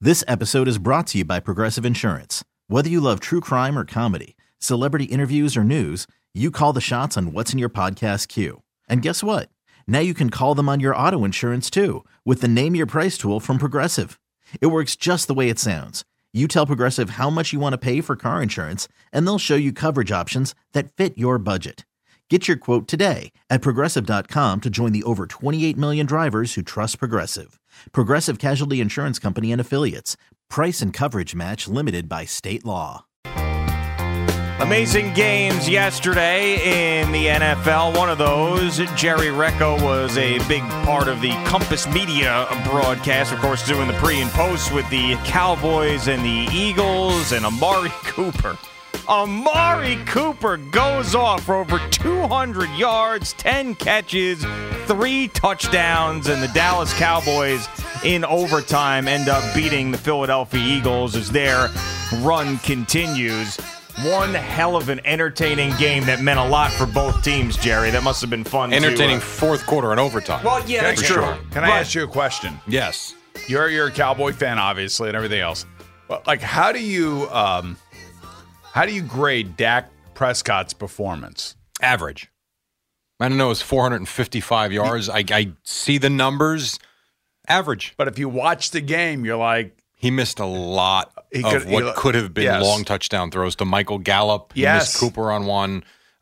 This episode is brought to you by Progressive Insurance. Whether you love true crime or comedy, celebrity interviews or news, you call the shots on what's in your podcast queue. And guess what? Now you can call them on your auto insurance too with the Name Your Price tool from Progressive. It works just the way it sounds. You tell Progressive how much you want to pay for car insurance, and they'll show you coverage options that fit your budget. Get your quote today at Progressive.com to join the over 28 million drivers who trust Progressive. Progressive Casualty Insurance Company and Affiliates. Price and coverage match limited by state law. Amazing games yesterday in the NFL. One of those, Jerry Recco was a big part of the Compass Media broadcast, of course, doing the pre and post with the Cowboys and the Eagles and Amari Cooper. Amari Cooper goes off for over 200 yards, 10 catches, 3 touchdowns, and the Dallas Cowboys in overtime end up beating the Philadelphia Eagles as their run continues. One hell of an entertaining game that meant a lot for both teams, Jerry. That must have been fun. Entertaining fourth quarter and overtime. Well, yeah, that's true. Sure. Can I ask you a question? Yes. You're a Cowboy fan, obviously, and everything else. But like, how do you grade Dak Prescott's performance? Average. I don't know. It's 455 yards. I see the numbers. Average. But if you watch the game, you're like, he missed a lot of what could have been long touchdown throws to Michael Gallup. He missed Cooper on one.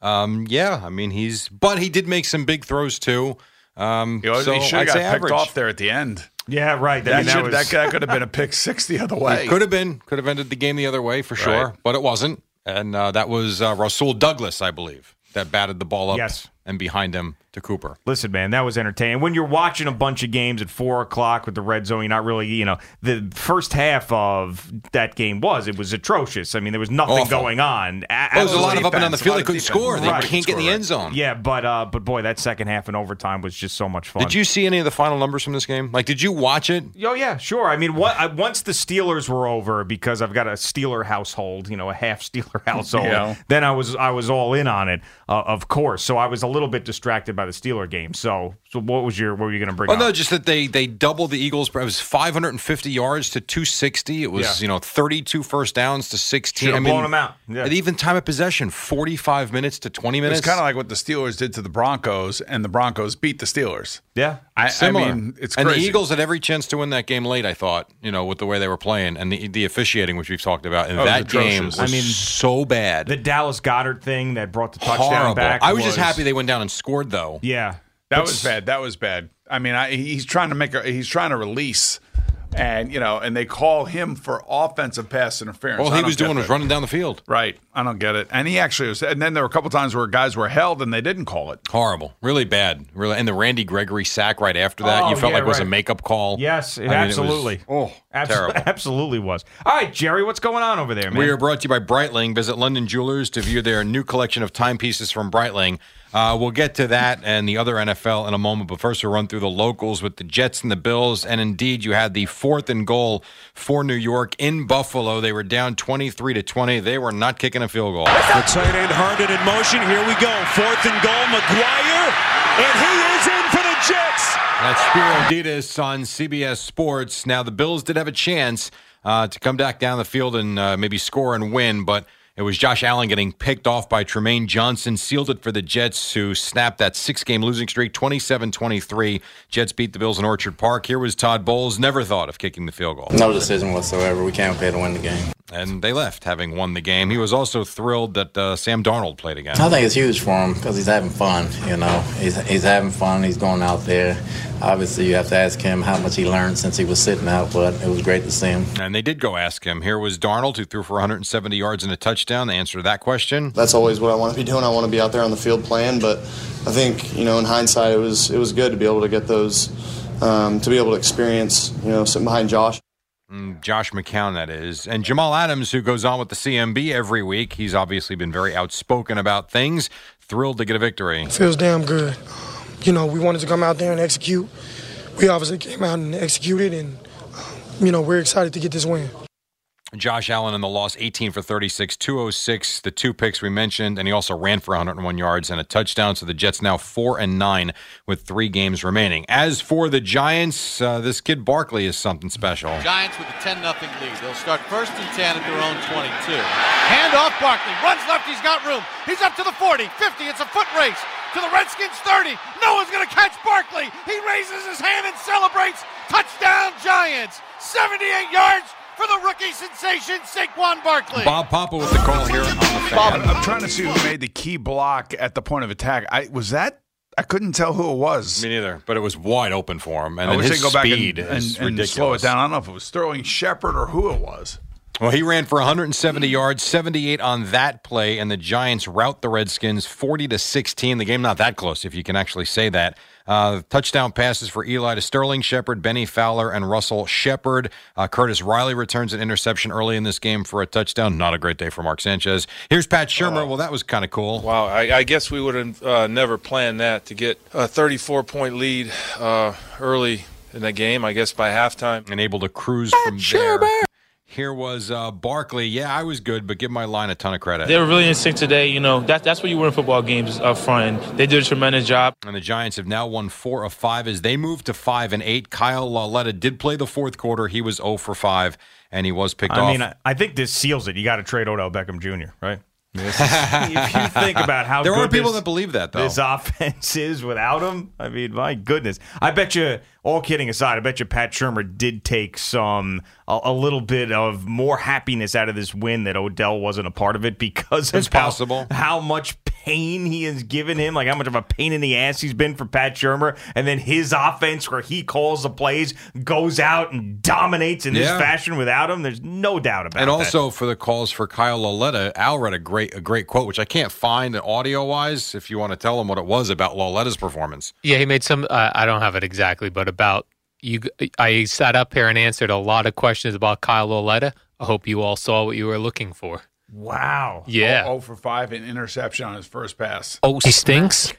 But he did make some big throws too. So he should have got picked off there at the end. Yeah, right. That could have been a pick 6 the other way. It could have been. Could have ended the game the other way for sure, but it wasn't. And that was Rasul Douglas, I believe, that batted the ball up and behind him to Cooper. Listen, man, that was entertaining. When you're watching a bunch of games at 4 o'clock with the red zone, you're not really, the first half of that game was atrocious. I mean, there was nothing going on. There was a lot of up and down the field. They couldn't score. They can't get in the end zone. Yeah, but boy, that second half in overtime was just so much fun. Did you see any of the final numbers from this game? Like, did you watch it? Oh, yeah, sure. I mean, once the Steelers were over, because I've got a Steeler household, a half Steeler household, then I was all in on it, of course. So I was a little bit distracted by the Steeler game. So what were you going to bring up? No, just that they doubled the Eagles. It was 550 yards to 260. It was 32 first downs to 16. Should have blown them out. Yeah. Even time of possession, 45 minutes to 20 minutes. It's kind of like what the Steelers did to the Broncos, and the Broncos beat the Steelers. Yeah, similar. I mean, it's crazy. And the Eagles had every chance to win that game late, I thought, with the way they were playing and the officiating, which we've talked about. And that game was so bad. The Dallas Goedert thing that brought the touchdown back. I was just happy they went down and scored, though. Yeah. That was bad. I mean, he's trying to release, and and they call him for offensive pass interference. All he was doing was running down the field. Right. I don't get it. And he actually was. And then there were a couple times where guys were held and they didn't call it. Horrible. Really bad. Really. And the Randy Gregory sack right after that, you felt like it was a makeup call. Yes, absolutely. Terrible. Absolutely was. All right, Jerry, what's going on over there, man? We are brought to you by Breitling. Visit London Jewelers to view their new collection of timepieces from Breitling. We'll get to that and the other NFL in a moment, but first we'll run through the locals with the Jets and the Bills. And indeed, you had the 4th and goal for New York in Buffalo. They were down 23-20. They were not kicking a field goal. The tight end Herndon in motion. Here we go. 4th and goal. McGuire, and he is in for the Jets. That's Spiro Ditas on CBS Sports. Now, the Bills did have a chance to come back down the field and maybe score and win, but it was Josh Allen getting picked off by Tremaine Johnson, sealed it for the Jets, who snapped that 6-game losing streak, 27-23. Jets beat the Bills in Orchard Park. Here was Todd Bowles, never thought of kicking the field goal. No decision whatsoever. We came up here to win the game. And they left, having won the game. He was also thrilled that Sam Darnold played again. I think it's huge for him because he's having fun, He's having fun. He's going out there. Obviously, you have to ask him how much he learned since he was sitting out, but it was great to see him. And they did go ask him. Here was Darnold, who threw for 170 yards and a touchdown. The answer to that question. That's always what I want to be doing. I want to be out there on the field playing, but I think, in hindsight, it was good to be able to get those, to be able to experience, sitting behind Josh. Josh McCown, that is. And Jamal Adams, who goes on with the CMB every week. He's obviously been very outspoken about things. Thrilled to get a victory. Feels damn good. We wanted to come out there and execute. We obviously came out and executed, and, we're excited to get this win. Josh Allen in the loss, 18 for 36, 206, the 2 picks we mentioned, and he also ran for 101 yards and a touchdown. So the Jets now 4-9 with 3 games remaining. As for the Giants, this kid Barkley is something special. Giants with a 10-0 lead. They'll start 1st and 10 at their own 22. Hand off Barkley. Runs left. He's got room. He's up to the 40, 50. It's a foot race to the Redskins 30. No one's going to catch Barkley. He raises his hand and celebrates. Touchdown Giants. 78 yards for the rookie sensation, Saquon Barkley. Bob Papa with the call here on the Fan. Bob, I'm trying to see who made the key block at the point of attack. I couldn't tell who it was. Me neither, but it was wide open for him. And I wish his they'd go back speed and is ridiculous. slow it down. I don't know if it was Sterling Shepard or who it was. Well, he ran for 170 yards, 78 on that play, and the Giants rout the Redskins 40-16. The game not that close, if you can actually say that. Touchdown passes for Eli to Sterling Shepard, Benny Fowler, and Russell Shepard. Curtis Riley returns an interception early in this game for a touchdown. Not a great day for Mark Sanchez. Here's Pat Shurmur. Well, that was kind of cool. Wow, I guess we would have never planned that, to get a 34-point lead early in the game, I guess by halftime. And able to cruise from there. Here was Barkley. Yeah, I was good, but give my line a ton of credit. They were really in sync today. You know, that's what you win football games up front. And they did a tremendous job. And the Giants have now won 4 of 5 as they move to 5-8. Kyle Lauletta did play the fourth quarter. He was 0 for 5, and he was picked off. I mean, I think this seals it. You got to trade Odell Beckham Jr., right? If you think about how there good are people that believe that, though. This offense is without him, I mean, my goodness. I bet you, all kidding aside, I bet you Pat Shurmur did take a little bit of more happiness out of this win that Odell wasn't a part of it because it's possible how much pain he has given him, like how much of a pain in the ass he's been for Pat Shurmur, and then his offense where he calls the plays goes out and dominates in this fashion without him. There's no doubt about that. And also for the calls for Kyle Lauletta, Al read a great quote, which I can't find audio-wise, if you want to tell him what it was about Lauletta's performance. Yeah, he made some, I don't have it exactly, but about you. I sat up here and answered a lot of questions about Kyle Lauletta. I hope you all saw what you were looking for. Wow. Yeah. 0 for 5 in interception on his first pass. Oh, he stinks?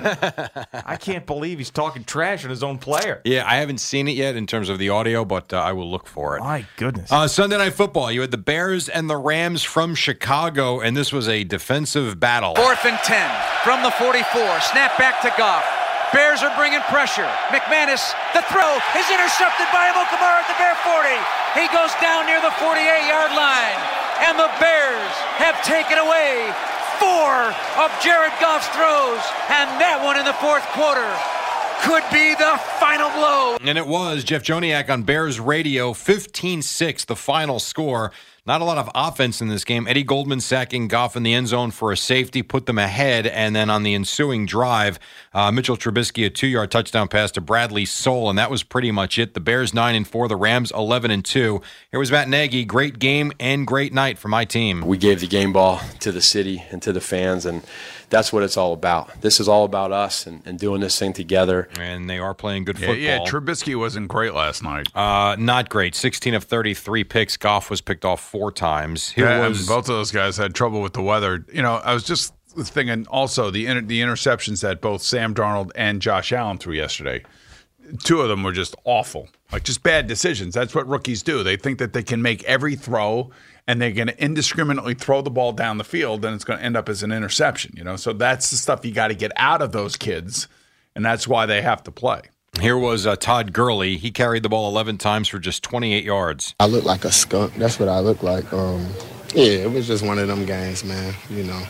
I can't believe he's talking trash on his own player. Yeah, I haven't seen it yet in terms of the audio, but I will look for it. My goodness. Sunday Night Football, you had the Bears and the Rams from Chicago, and this was a defensive battle. 4th and 10 from the 44. Snap back to Goff. Bears are bringing pressure. McManus, the throw is intercepted by Amukamara at the Bear 40. He goes down near the 48-yard line. And the Bears have taken away 4 of Jared Goff's throws. And that one in the fourth quarter could be the final blow. And it was. Jeff Joniak on Bears Radio, 15-6, the final score. Not a lot of offense in this game. Eddie Goldman sacking Goff in the end zone for a safety, put them ahead, and then on the ensuing drive, Mitchell Trubisky, a 2-yard touchdown pass to Bradley Soul, and that was pretty much it. The Bears 9-4, the Rams 11-2. Here was Matt Nagy. Great game and great night for my team. We gave the game ball to the city and to the fans, and that's what it's all about. This is all about us and doing this thing together. And they are playing good football. Yeah, Trubisky wasn't great last night. Not great. 16 of 33 picks. Goff was picked off 4 times. And both of those guys had trouble with the weather. You know, I was just thinking also the interceptions that both Sam Darnold and Josh Allen threw yesterday. 2 of them were just awful, like just bad decisions. That's what rookies do. They think that they can make every throw and they're going to indiscriminately throw the ball down the field and it's going to end up as an interception, you know? So that's the stuff you got to get out of those kids, and that's why they have to play. Here was Todd Gurley. He carried the ball 11 times for just 28 yards. I look like a skunk. That's what I look like. Yeah, it was just one of them games, man, you know.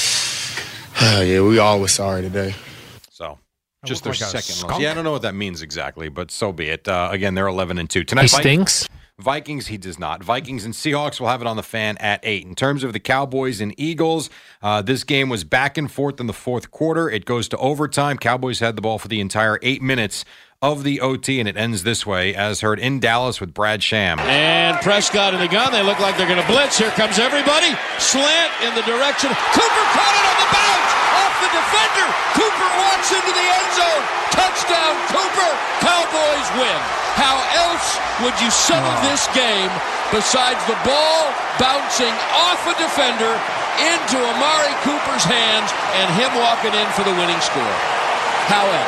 Yeah, we all were sorry today. So, just their second loss. Yeah, I don't know what that means exactly, but so be it. Again, they're 11-2. Tonight, he stinks? Vikings, he does not. Vikings and Seahawks will have it on the Fan at 8. In terms of the Cowboys and Eagles, this game was back and forth in the fourth quarter. It goes to overtime. Cowboys had the ball for the entire 8 minutes of the OT, and it ends this way, as heard in Dallas with Brad Sham. And Prescott in the gun. They look like they're going to blitz. Here comes everybody. Slant in the direction. Cooper caught it on the bounce. Off the defender. Cooper walks into the end zone. Touchdown, Cooper. Cowboys win. How else would you settle this game besides the ball bouncing off a defender into Amari Cooper's hands and him walking in for the winning score? How else?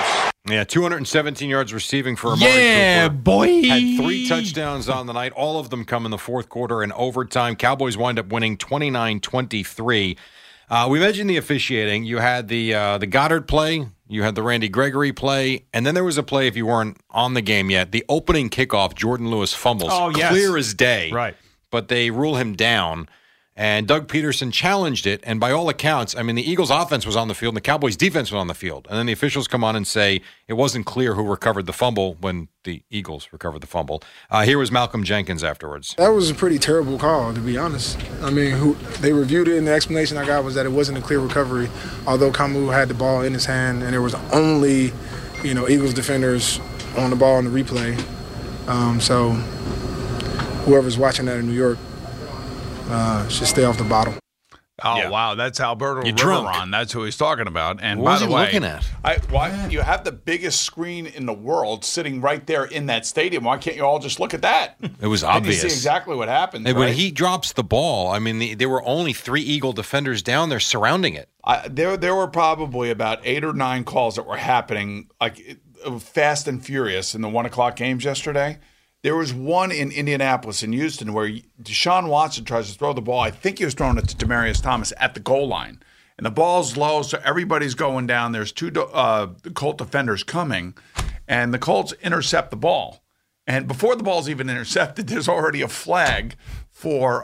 Yeah, 217 yards receiving for Amari Cooper. Boy. Had 3 touchdowns on the night. All of them come in the fourth quarter and overtime. Cowboys wind up winning 29-23. We mentioned the officiating. You had the Goddard play. You had the Randy Gregory play. And then there was a play, if you weren't on the game yet, the opening kickoff, Jordan Lewis fumbles. Oh, yes. Clear as day. Right. But they rule him down. And Doug Peterson challenged it, and by all accounts, I mean, the Eagles' offense was on the field, and the Cowboys' defense was on the field. And then the officials come on and say it wasn't clear who recovered the fumble when the Eagles recovered the fumble. Here was Malcolm Jenkins afterwards. That was a pretty terrible call, to be honest. I mean, they reviewed it, and the explanation I got was that it wasn't a clear recovery, although Kamu had the ball in his hand, and there was only, Eagles defenders on the ball in the replay. So whoever's watching that in New York, should stay off the bottle. Oh, yeah. Wow. That's Alberto Riveron. That's who he's talking about. And what by the way, looking at? You have the biggest screen in the world sitting right there in that stadium. Why can't you all just look at that? It was obvious. You see exactly what happened. And when he drops the ball, I mean, there were only 3 Eagle defenders down there surrounding it. There were probably about 8 or 9 calls that were happening, like fast and furious in the 1 o'clock games yesterday. There was one in Indianapolis and Houston where Deshaun Watson tries to throw the ball. I think he was throwing it to Demaryius Thomas at the goal line. And the ball's low, so everybody's going down. There's 2 Colt defenders coming, and the Colts intercept the ball. And before the ball's even intercepted, there's already a flag for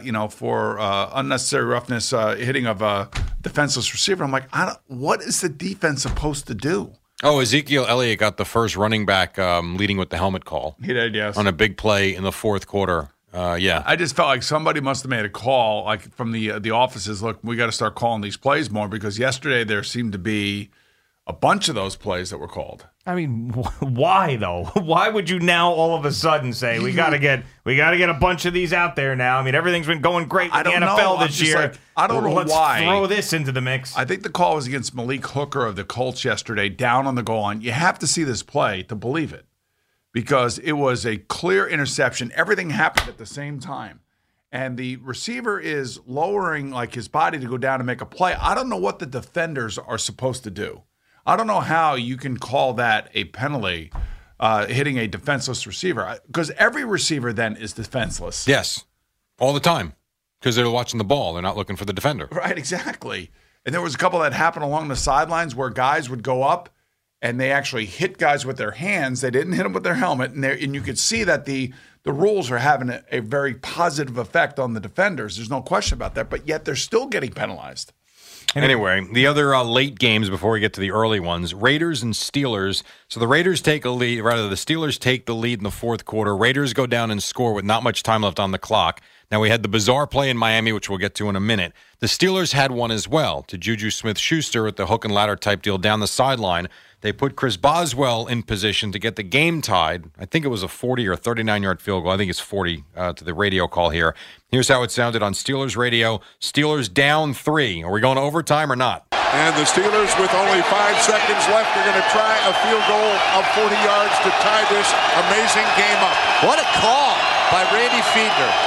unnecessary roughness, hitting of a defenseless receiver. I'm like, what is the defense supposed to do? Oh, Ezekiel Elliott got the first running back leading with the helmet call. He did, yes. On a big play in the fourth quarter. Yeah. I just felt like somebody must have made a call, like from the offices. Look, we got to start calling these plays more because yesterday there seemed to be a bunch of those plays that were called. I mean, why though? Why would you now all of a sudden say we got to get a bunch of these out there now? I mean, everything's been going great in the NFL this year. Like, I don't know Let's why. Throw this into the mix. I think the call was against Malik Hooker of the Colts yesterday, down on the goal line. You have to see this play to believe it, because it was a clear interception. Everything happened at the same time, and the receiver is lowering like his body to go down and make a play. I don't know what the defenders are supposed to do. I don't know how you can call that a penalty, hitting a defenseless receiver, because every receiver then is defenseless. Yes, all the time, because they're watching the ball. They're not looking for the defender. Right, exactly. And there was a couple that happened along the sidelines where guys would go up and they actually hit guys with their hands. They didn't hit them with their helmet, and you could see that the rules are having a very positive effect on the defenders. There's no question about that, but yet they're still getting penalized. Anyway, the other late games before we get to the early ones, Raiders and Steelers. So the Raiders take a lead, rather the Steelers take the lead in the fourth quarter. Raiders go down and score with not much time left on the clock. Now we had the bizarre play in Miami, which we'll get to in a minute. The Steelers had one as well to Juju Smith-Schuster with the hook and ladder type deal down the sideline. They put Chris Boswell in position to get the game tied. I think it was a 40 or 39-yard field goal. I think it's 40 to the radio call here. Here's how it sounded on Steelers radio. Steelers down 3. Are we going to overtime or not? And the Steelers, with only 5 seconds left, are going to try a field goal of 40 yards to tie this amazing game up. What a call by Randy Fiedler.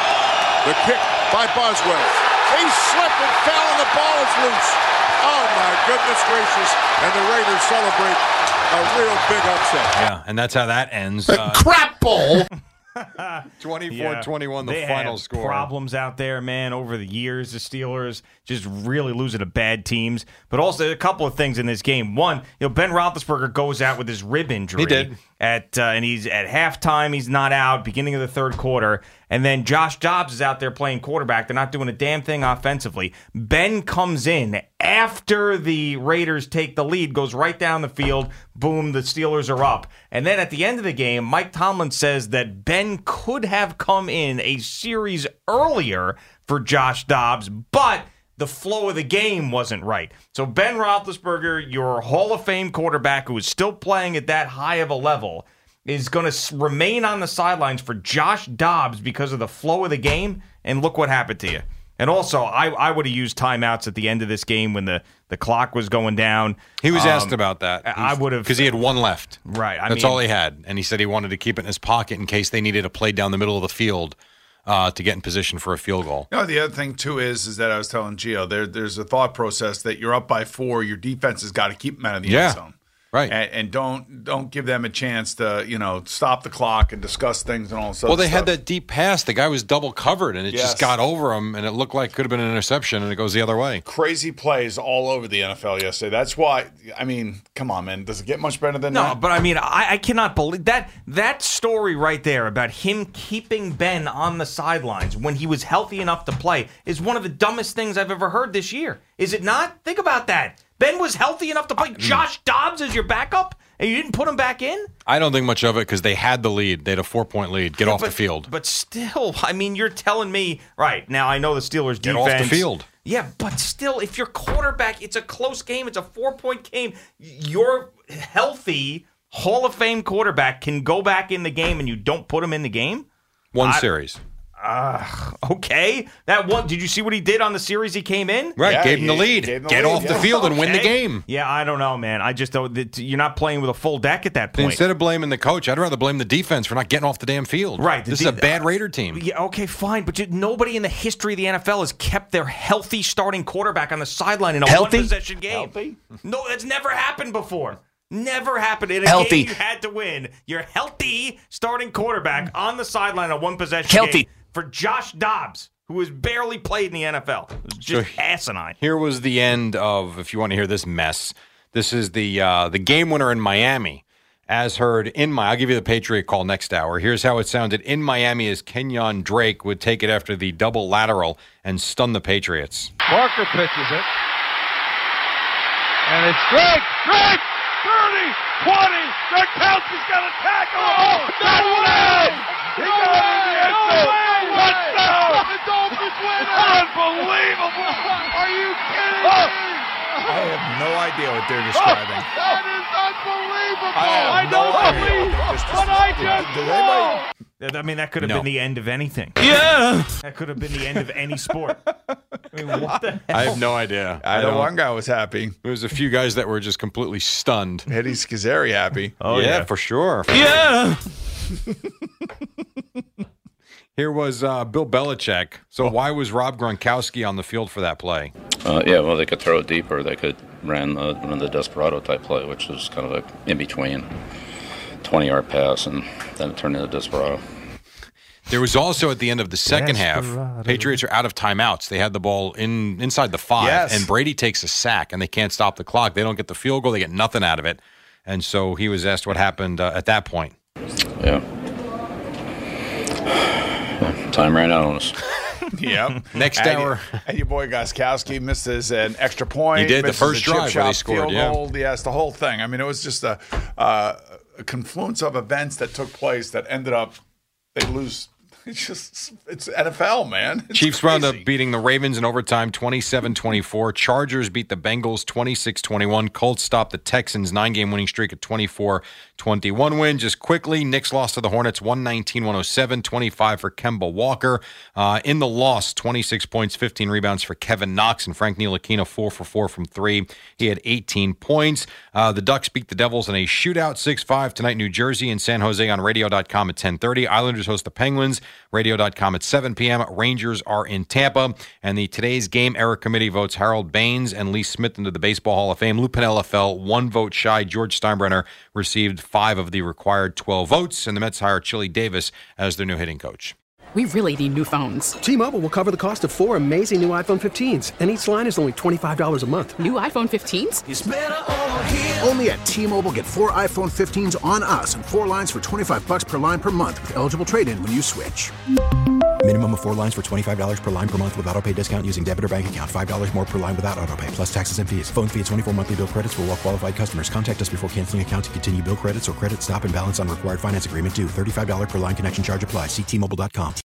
The kick by Boswell. He slipped and fell, and the ball is loose. Oh, my goodness gracious. And the Raiders celebrate a real big upset. Yeah, and that's how that ends. Crap ball. 24-21, the they final have score. Problems out there, man, over the years. The Steelers just really losing to bad teams. But also a couple of things in this game. One, Ben Roethlisberger goes out with his rib injury. He did. And he's at halftime. He's not out. Beginning of the third quarter. And then Josh Dobbs is out there playing quarterback. They're not doing a damn thing offensively. Ben comes in after the Raiders take the lead, goes right down the field. Boom, the Steelers are up. And then at the end of the game, Mike Tomlin says that Ben could have come in a series earlier for Josh Dobbs, but the flow of the game wasn't right. So Ben Roethlisberger, your Hall of Fame quarterback who is still playing at that high of a level, is going to remain on the sidelines for Josh Dobbs because of the flow of the game, and look what happened to you. And also, I would have used timeouts at the end of this game when the clock was going down. He was asked about that. I would have. Because he had one left. Right. That's all he had. And he said he wanted to keep it in his pocket in case they needed a play down the middle of the field to get in position for a field goal. The other thing, too, is that I was telling Gio, there's a thought process that you're up by 4, your defense has got to keep them out of the end zone. Right. And don't give them a chance to, stop the clock and discuss things and all this other Well, they stuff. had that deep pass. The guy was double covered, and it Yes. just got over him, and it looked like it could have been an interception, and it goes the other way. Crazy plays all over the NFL yesterday. That's why, come on, man. Does it get much better than that? No, but I cannot believe that story right there about him keeping Ben on the sidelines when he was healthy enough to play is one of the dumbest things I've ever heard this year. Is it not? Think about that. Ben was healthy enough to play. Josh Dobbs is your backup, and you didn't put him back in? I don't think much of it because they had the lead. They had a 4-point lead. Get off the field. But still, you're telling me, right, now I know the Steelers' Get defense. off the field. Yeah, but still, if your quarterback, it's a close game, it's a 4-point game, your healthy Hall of Fame quarterback can go back in the game and you don't put him in the game? One series. Okay. That one. Did you see what he did on the series he came in? Right, yeah, gave him the lead. Get off the field and win the game. Yeah, I don't know, man. I just don't. You're not playing with a full deck at that point. Instead of blaming the coach, I'd rather blame the defense for not getting off the damn field. Right. This is a bad Raider team. Yeah, okay, fine. But nobody in the history of the NFL has kept their healthy starting quarterback on the sideline in a one-possession game. Healthy? No, that's never happened before. Never happened in a game you had to win. Your healthy starting quarterback on the sideline in a one-possession game for Josh Dobbs, who has barely played in the NFL. It was just asinine. Here was the end of, if you want to hear this mess, this is the game winner in Miami. As heard in I'll give you the Patriot call next hour. Here's how it sounded in Miami as Kenyon Drake would take it after the double lateral and stun the Patriots. Parker pitches it. And it's Drake! 30, 20, Gronkowski's got a tackle. Oh, no way! He got it in the end zone. Touchdown! The Dolphins win it! Unbelievable! Are you kidding me? I have no idea what they're describing. That is unbelievable! I don't believe what I just saw! That could have been the end of anything. Yeah! That could have been the end of any sport. What the hell? I have no idea. I know one guy was happy. There was a few guys that were just completely stunned. Eddie Schizzeri happy. Oh, yeah, for sure. Yeah! Here was Bill Belichick. So why was Rob Gronkowski on the field for that play? Well, they could throw it deeper. They could run the Desperado type play, which was kind of a in-between 20-yard pass, and then it turned into Desperado. There was also at the end of the second half, Patriots are out of timeouts. They had the ball inside the 5, and Brady takes a sack, and they can't stop the clock. They don't get the field goal. They get nothing out of it. And so he was asked what happened at that point. Yeah. Time ran out on us. Yep. Next hour. And your boy Gostkowski misses an extra point. He did the first chip drive where they shot scored, field goal. Yes, the whole thing. It was just a confluence of events that took place that ended up they lose. It's NFL, man. It's Chiefs crazy. wound up beating the Ravens in overtime 27-24. Chargers beat the Bengals 26-21. Colts stopped the Texans' 9-game winning streak at 24-21 win. Just quickly, Knicks lost to the Hornets 119-107, 25 for Kemba Walker. In the loss, 26 points, 15 rebounds for Kevin Knox, and Frank Ntilikina 4 for 4 from 3. He had 18 points. The Ducks beat the Devils in a shootout 6-5 tonight. New Jersey and San Jose on radio.com at 10:30. Islanders host the Penguins. Radio.com at 7 p.m. Rangers are in Tampa. And the Today's Game Era Committee votes Harold Baines and Lee Smith into the Baseball Hall of Fame. Lou Piniella fell 1 vote shy. George Steinbrenner received 5 of the required 12 votes. And the Mets hire Chili Davis as their new hitting coach. We really need new phones. T-Mobile will cover the cost of 4 amazing new iPhone 15s, and each line is only $25 a month. New iPhone 15s? It's better over here. Only at T-Mobile, get 4 iPhone 15s on us and 4 lines for $25 per line per month with eligible trade-in when you switch. Minimum of 4 lines for $25 per line per month with autopay discount using debit or bank account. $5 more per line without autopay, plus taxes and fees. Phone fee at 24 monthly bill credits for well-qualified customers. Contact us before canceling account to continue bill credits or credit stop and balance on required finance agreement due. $35 per line connection charge applies. See T-Mobile.com.